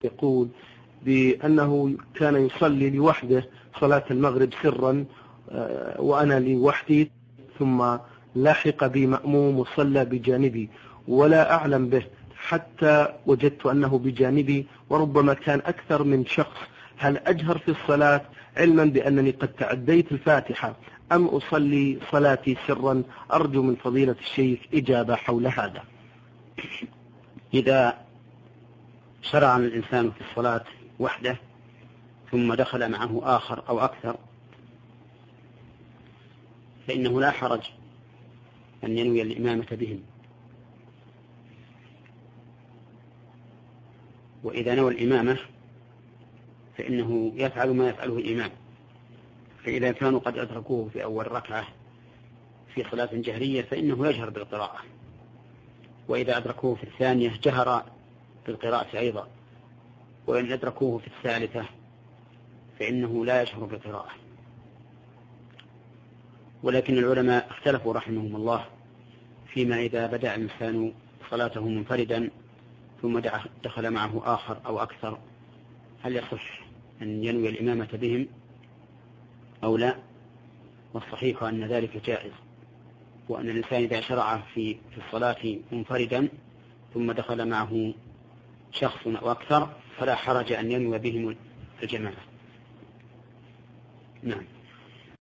يقول بأنه كان يصلي لوحده صلاة المغرب سرا وأنا لوحدي، ثم لاحق بي مأموم وصلى بجانبي ولا أعلم به حتى وجدت أنه بجانبي وربما كان أكثر من شخص. هل أجهر في الصلاة علما بأنني قد تعديت الفاتحة أم أصلي صلاتي سرا؟ أرجو من فضيلة الشيخ إجابة حول هذا. إذا شرع الإنسان في الصلاة وحده ثم دخل معه آخر أو أكثر فإنه لا حرج أن ينوي الإمامة بهم، وإذا نوى الإمامة فإنه يفعل ما يفعله الإمام. فإذا كانوا قد أدركوه في أول ركعة في صلاة جهرية فإنه يجهر بالقراءة، وإذا أدركوه في الثانية جهر بالقراءة أيضا، وإن أدركوه في الثالثة فإنه لا يجهر بالقراءة. ولكن العلماء اختلفوا رحمهم الله فيما إذا بدأ الإنسان صلاته منفردا ثم دخل معه آخر أو أكثر، هل يصح أن ينوي الإمامة بهم أو لا؟ والصحيح أن ذلك جائز، وأن الإنسان إذا شرع في الصلاة منفردا ثم دخل معه شخص أو أكثر فلا حرج أن ينوي بهم الجماعة. نعم.